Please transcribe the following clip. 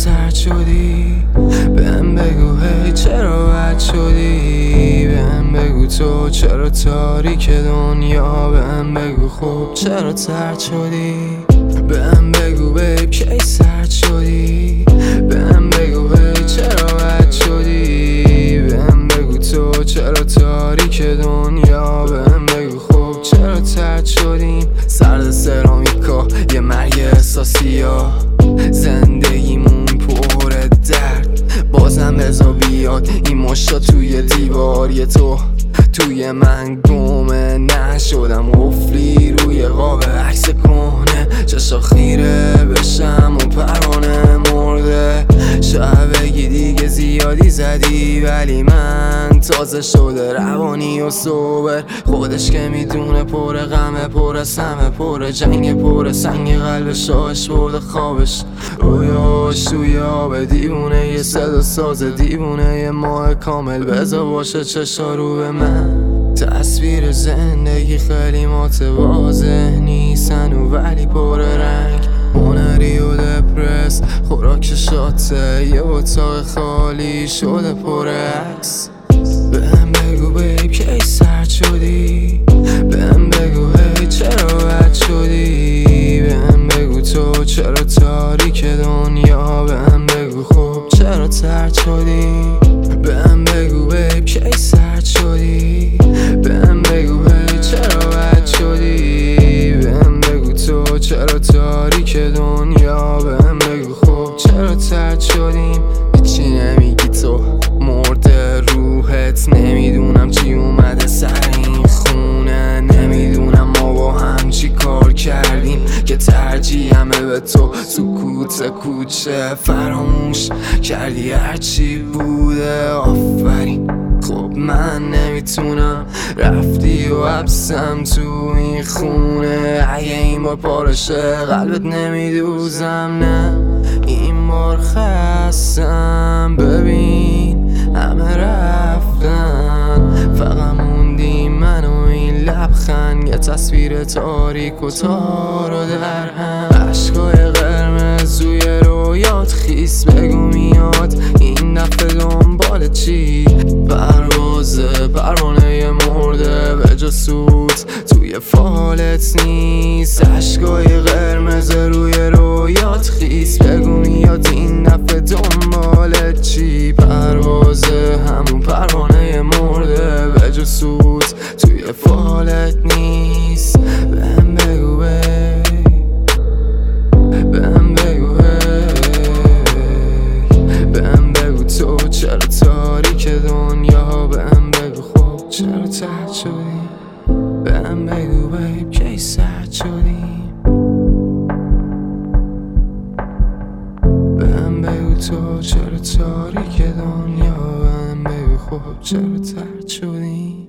سرد شدی؟ بهم بگو هی چرا بد شدی؟ بهم بگو تو چرا تاریک دنیا؟ بهم بگو خوب چرا ترد شدی؟ بهم بگو بیب کی سرد شدی؟ بهم بگو هی چرا بد شدی؟ بهم بگو تو چرا تاریک دنیا؟ بهم بگو خوب چرا ترد شدیم؟ سرد سرامیکا یه مرگ احساسی ها، زندگیمون پر درد، بازم بزا بیاد این مشتا توی دیوار. یه تو توی من گمه نشدم، قفلی روی قاب عکس کنه، چشا خیره بشم و پرانه مرده. شاید بگی دیگه زیادی زدی، ولی من تازه شده روانی و صبر. خودش که میدونه پر غمه، پر سمه، پر جنگ، پر سنگ قلب شاش برده خوابش، رویاش توی آب دیوونه. یه صدا ساز دیوونه، یه ماه کامل بذار باشه چشا رو به من. تصویر زندگی خیلی متواضع نیستن و ولی پر رنگ، هنری و دپرس، خوراک شاته، یه اتاق خالی شده پر عکس. بهم بگو بیب کی سرد شدی؟ بهم بگو هی چرا بد شدی؟ بهم بگو تو چرا تاریک دنیا؟ بهم بگو خوب چرا ترد شدی؟ بهم بگو بیب کی سرد شدی؟ بهم بگو هی چرا بد شدی؟ بهم بگو تو چرا تاریک دنیا؟ بهم بگو خوب چرا ترد شدیم؟ هیچی نمیگی تو مرده روحت، نمیدونم چی اومده سر این خونه، نمیدونم ما با هم چی کار کردیم که ترجیحمه به تو سکوت کوچه. فراموش کردی هرچی بوده، آفرین. خب من نمیتونم، رفتی و حبسم تو این خونه. اگه این بار پارشه قلبت نمیدوزم، نه این بار خستم. ببین همه رفتن، فقط موندیم من و این لبخند، یه تصویر تاریک و تار و در هم. عشقای قرمز روی رویات خیس بگو میاد این دفعه دنبال چی؟ پروانه مرده به جا سوت توی فالت نیست. عشقای قرمز روی رویات خیس بگو میاد این دفعه دنبالت چی؟ همون پروانه مرده به جا سوت توی فالت نیست. بهم بگو بهم بگو بهم بگو تو چرا تاریک دنیا؟ بهم بگو خوب چرا ترد شدی؟ بهم بگو بیب کی سرد شدی؟ بهم بگو تو چرا تاریک دنیا؟ بهم بگو خوب چرا ترد شدی؟